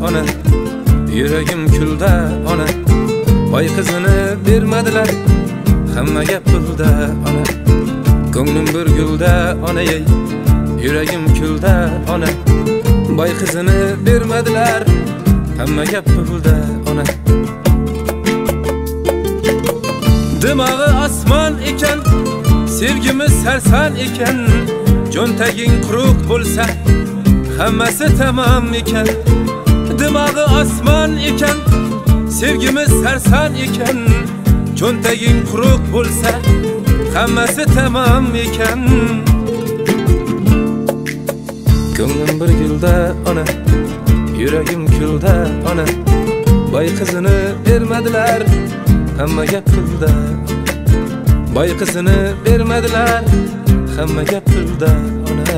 ona, yuragim kulda ona, boy qizini bermadilar, hamma gap pulda ona. Ko'nglim bir gulda ona, yuragim kulda ona, boy qizini bermadilar, hamma gap pulda ona. Dimog'i osmon ekan, sevgimiz sarson ekan, jo'ntaging quruq bo'lsa, hammasi tamom ekan. Dimog'i osmon ekan, sevgimiz sarson ekan, jo'ntaging quruq bo'lsa, hammasi tamom ekan. Ko'nglim bir gulda ona, yuragim kulda ona, boy qizini bermadilar, hamma gap pulda. Boy qizini bermadilar, hamma gap pulda ona.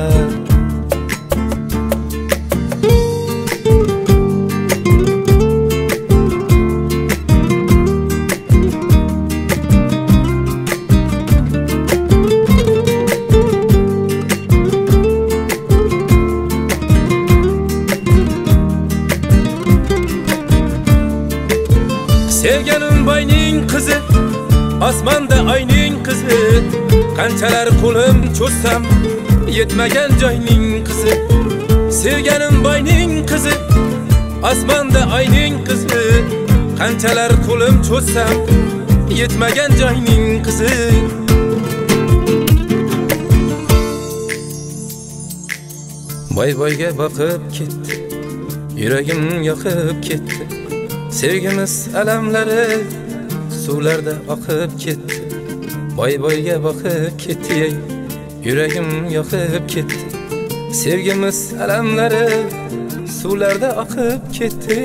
Sevganim boyning qizi, osmonda oyning qizi, qanchalar qo'lim cho'zsam yetmagan joyning qizi. Sevganim boyning qizi, osmonda oyning qizi, qanchalar qo'lim cho'zsam yetmagan joyning qizi. Boy-boyga boqib ketdi, yuragim yoqib ketdi. Sevgimiz alamlari suvlarda oqib ketdi. Boy-boyga boqib ketdi, yuragim yoqib ketdi. Sevgimiz alamlari suvlarda oqib ketdi.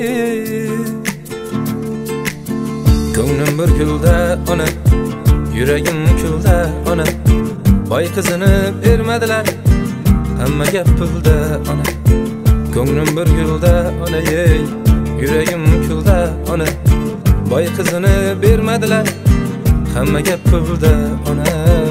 Ko'nglim bir gulda ona, yuragim kulda ona, boy qizini bermadilar, hamma gap pulda ona. Ko'nglim bir gulda ona, yuragim kulda ona, boy qizini bermadilar, hamma gap pulda ona.